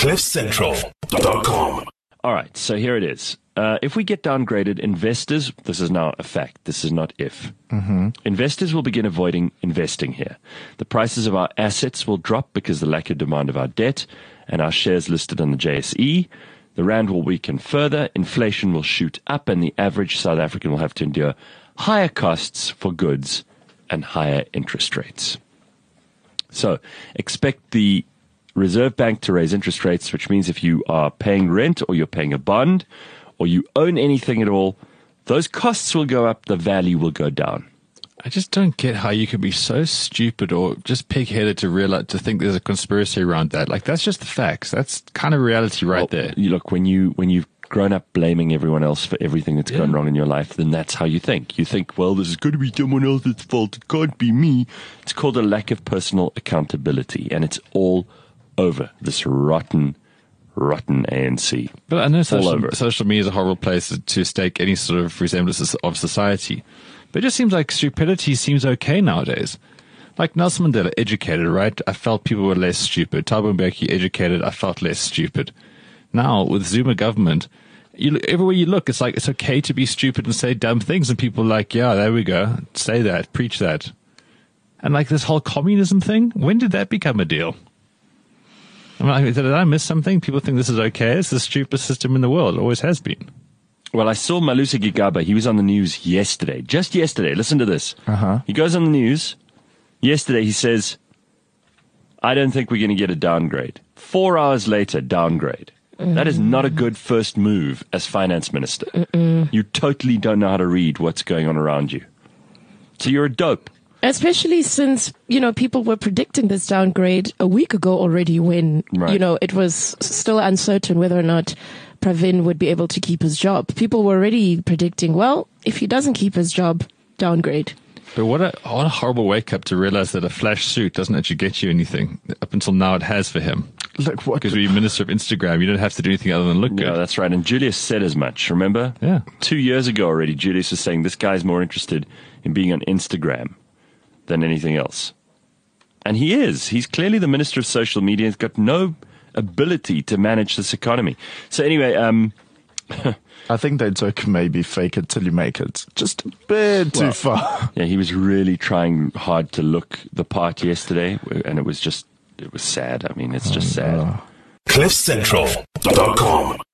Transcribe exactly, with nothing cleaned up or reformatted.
cliff central dot com. All right, so here it is. Uh, if we get downgraded, investors, this is now a fact, this is not if. Mm-hmm. Investors will begin avoiding investing here. The prices of our assets will drop because of the lack of demand of our debt and our shares listed on the J S E. The rand will weaken further, inflation will shoot up, and the average South African will have to endure higher costs for goods and higher interest rates. So expect the Reserve Bank to raise interest rates, which means if you are paying rent or you're paying a bond or you own anything at all, those costs will go up, the value will go down. I just don't get how you could be so stupid or just pig-headed to realize, to think there's a conspiracy around that. Like, that's just the facts. That's kind of reality right well, there. You look, when you when you've grown up blaming everyone else for everything that's yeah. gone wrong in your life, then that's how you think. You think, well, this is going to be someone else's fault. It can't be me. It's called a lack of personal accountability, and it's all over this rotten, rotten A N C. But I know social, social media is a horrible place to stake any sort of resemblance of society. But it just seems like stupidity seems okay nowadays. Like Nelson Mandela, educated, right? I felt people were less stupid. Thabo Mbeki, educated, I felt less stupid. Now, with Zuma government, you look, everywhere you look, it's like it's okay to be stupid and say dumb things. And people are like, yeah, there we go. Say that. Preach that. And like this whole communism thing, when did that become a deal? I mean, did I miss something? People think this is okay. It's the stupidest system in the world. It always has been. Well, I saw Malusi Gigaba. He was on the news yesterday. Just yesterday. Listen to this. Uh-huh. He goes on the news. Yesterday, he says, I don't think we're going to get a downgrade. Four hours later, downgrade. Mm. That is not a good first move as finance minister. Mm-mm. You totally don't know how to read what's going on around you. So you're a dope. Especially since, you know, people were predicting this downgrade a week ago already when, right. you know, it was still uncertain whether or not Pravin would be able to keep his job. People were already predicting, well, if he doesn't keep his job, downgrade. But what a, what a horrible wake-up to realize that a flash suit doesn't actually get you anything. Up until now, it has for him. Look, what because when you're Minister of Instagram, you don't have to do anything other than look good. Yeah, that's right. And Julius said as much, remember? Yeah. Two years ago already, Julius was saying this guy's more interested in being on Instagram than anything else. And he is. He's clearly the Minister of Social Media. He's got no ability to manage this economy. So anyway, um... I think they took maybe fake it till you make it. Just a bit too well, far. Yeah, he was really trying hard to look the part yesterday, and it was just, it was sad. I mean, it's just sad. cliff central dot com